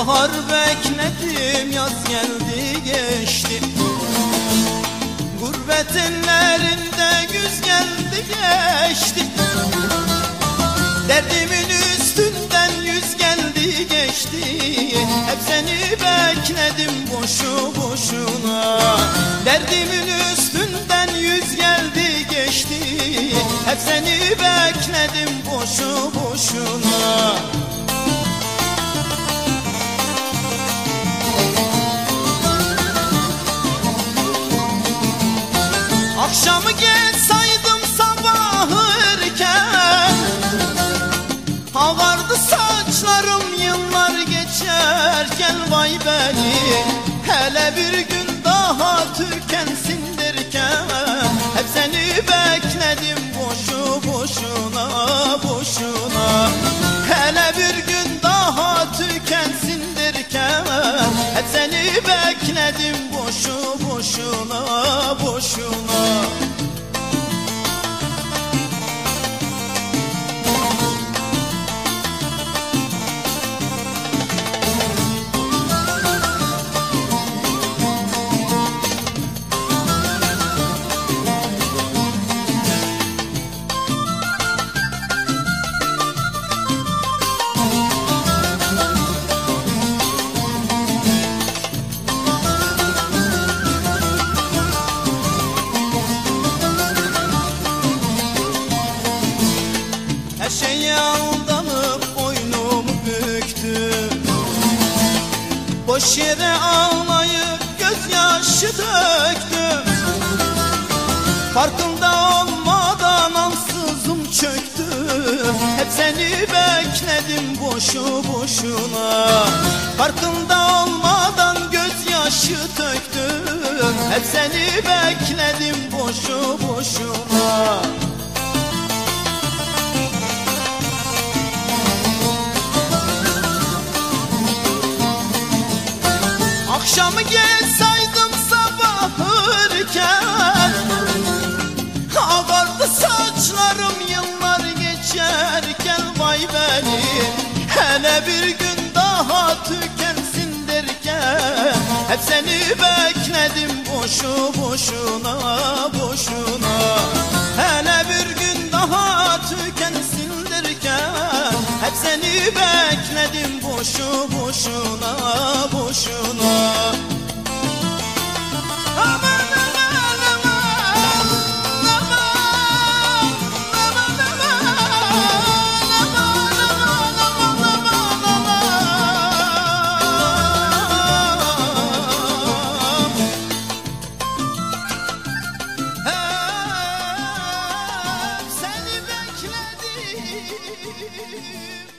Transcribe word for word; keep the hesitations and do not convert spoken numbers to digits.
Bahar bekledim, yaz geldi geçti. Gurbet ellerinde güz geldi geçti. Derdimin üstünden yüz geldi geçti. Hep seni bekledim boşu boşuna. Derdimin üstünden yüz geldi geçti. Hep seni bekledim boşu boşuna. Akşamı geç saydım sabahı erken. Ağardı saçlarım yıllar geçerken. Vay beni, hele bir gün daha tükensin derken. Hep seni bekledim boşu boşuna boşuna. Hele bir gün daha tükensin derken. Hep seni bekledim boşu boşuna boşuna. Her şeye aldanıp boynumu büktüm. Boş yere ağlayıp gözyaşı döktüm. Farkında olmadan ansızım çöktüm. Hep seni bekledim boşu boşuna. Farkında olmadan gözyaşı döktüm. Hep seni bekledim boşu boşuna. Akşamı geç saydım sabahı erken. Ağardı saçlarım yıllar geçerken. Vay beni, hele bir gün daha tükensin derken. Hep seni bekledim boşu boşuna boşuna. Hele bir gün daha tükensin derken. Hep seni bekledim boşu boşuna boşuna. Aman aman aman, aman aman aman, aman aman aman. Hep seni bekledim